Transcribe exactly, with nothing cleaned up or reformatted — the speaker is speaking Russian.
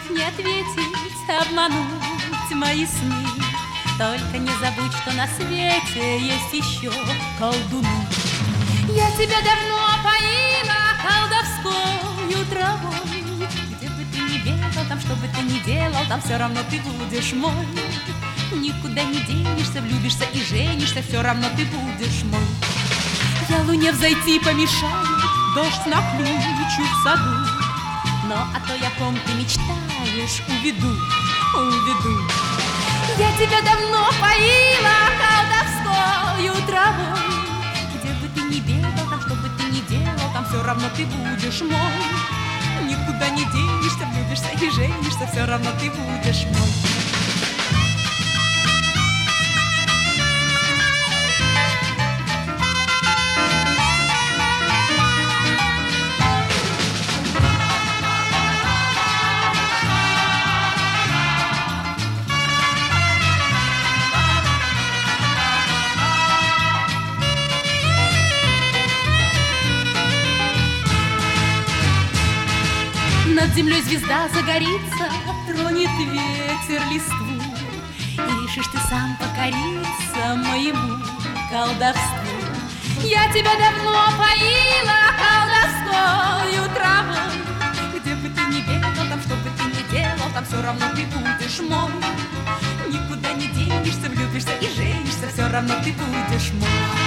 не ответить, обмануть мои сны. Только не забудь, что на свете есть еще колдуны. Я тебя давно поила колдовскою травой. Где бы ты ни бегал, там что бы ты ни делал, там все равно ты будешь мой. Никуда не денешься, влюбишься и женишься, все равно ты будешь мой. Я луне взойти помешаю, дождь наключу в саду. Но о той, о ком ты мечтаешь, уведу, уведу. Я тебя давно поила колдовскою травой. Где бы ты ни бегал, там что бы ты ни делал, там все равно ты будешь мой. Никуда не денешься, влюбишься и женишься, все равно ты будешь мой. Над землей звезда загорится, тронет ветер листву, и решишь ты сам покориться моему колдовству. Я тебя давно поила колдовскою травой. Где бы ты ни бегал, там что бы ты ни делал, там все равно ты будешь мой. Никуда не денешься, влюбишься и женишься, все равно ты будешь мой.